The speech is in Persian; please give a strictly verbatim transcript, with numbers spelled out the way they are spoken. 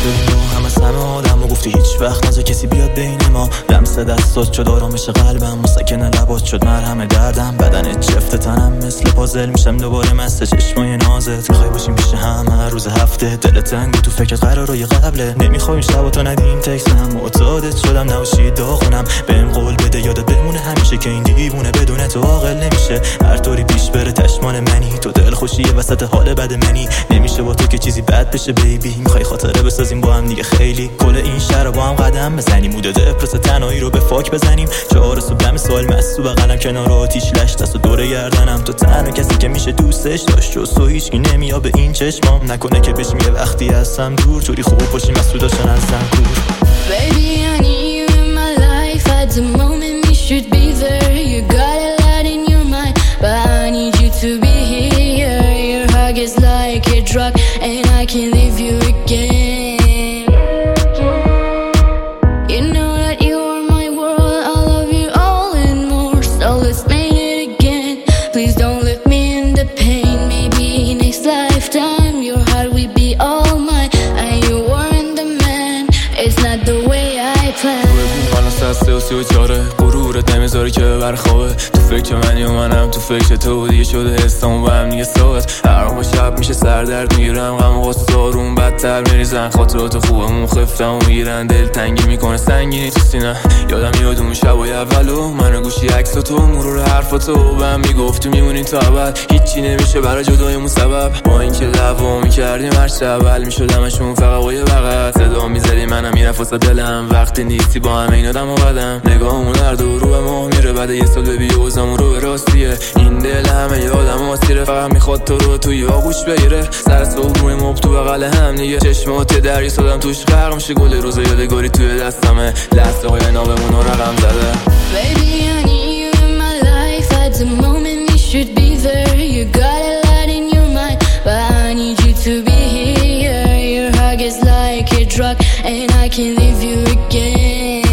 شدیم و هم از همه آدم و گفتی هیچ وقت نذار کسی بیاد بین ما. لمس دستات شد آرامش قلبم، مسکن لبات شد مرهم دردم. بدنت چفت تنم مثل پازل میشم دوباره مست چشمای نازت. میخوای باشیم پیش هم هر روز هفته، دل تنگ تو فکرت قرارای قبله. نمیخوایم شباتو ندیم تکس هم، معتادت شدم نباشی داغونم. بهم قول بده یادت بمونه همیشه که این دیوونه بدون تو عاقل نمیشه. هر طوری پیش بره تشمان منی، تو دل خوشیه وسط حال بد منی. نمیشه با تو که چیزی بد بشه بیبی، میخوای خاطره بسازیم با هم دیگه خیلی. کل این شهر با هم قدم بزنیم، مود دپرس تنهایی رو به فاک بزنیم. چهار صبح دم سوال مست و قلم کنار آتیش لش دست و دور گردنم. تو تنها کسی که میشه دوستش داشت، جز تو هیچکی نمیاد به این چشمام. نکنه که بشیم یه وقتی هستم دور، جوری خوب باشیم از تو داشتن ازم کور. Baby, I need you in my life at the moment. You should be there. You got a lot in your mind, but I need you to be here. Your hug is like a drug, and I can't leave you again. You know that you are my world. I love you all and more, so let's make it again. Please don't leave me in the pain. Maybe next lifetime your heart will be all mine, and you weren't the man. It's not the way I planned. سسته و سی و چاره غرورت نمیذاری که ببر خوابه. تو فکر منی و منم تو فکر تو، دیگه شده حسامون با هم دیگه ساعت. هر موقع شب میشه سردرد میگیرم، غم و غصه آروم بدتر میریزن. خاطرات خوبمون خفتم و میگیرن، دل تنگی میکنه سنگینی تو سینه. یادم میاد اون شبای اولو من گوشی عکساتو مرور حرفاتو به هم میگفتی میمونی تا ابد. هیچی نمیشه برای جدایمون سبب، با اینکه لبو میکردیم هر شب حل میشدمشون فقط با یه بغل. صدا میزدی منم میرفت واسه دلم، وقتی نیستی با همه این آدم بدم. نگاهمون هر دو رو به ما میره، بعد یه سال ببی اوزمون رو به راستیه. این دل همه یادم آسیره، فقط میخواد تو رو توی آغوش بگیره. سر صبح روی مب تو بغل هم دیگه، چشمات دریا سادم توش غرق میشه. گل روز یادگاری توی دستمه، لحظه های نابمون رو رقم زده. Baby, I need you in my life at the moment. You should be there. You got a lot in your mind, but I need you to be here. Your hug is like a drug, and I can't leave you again.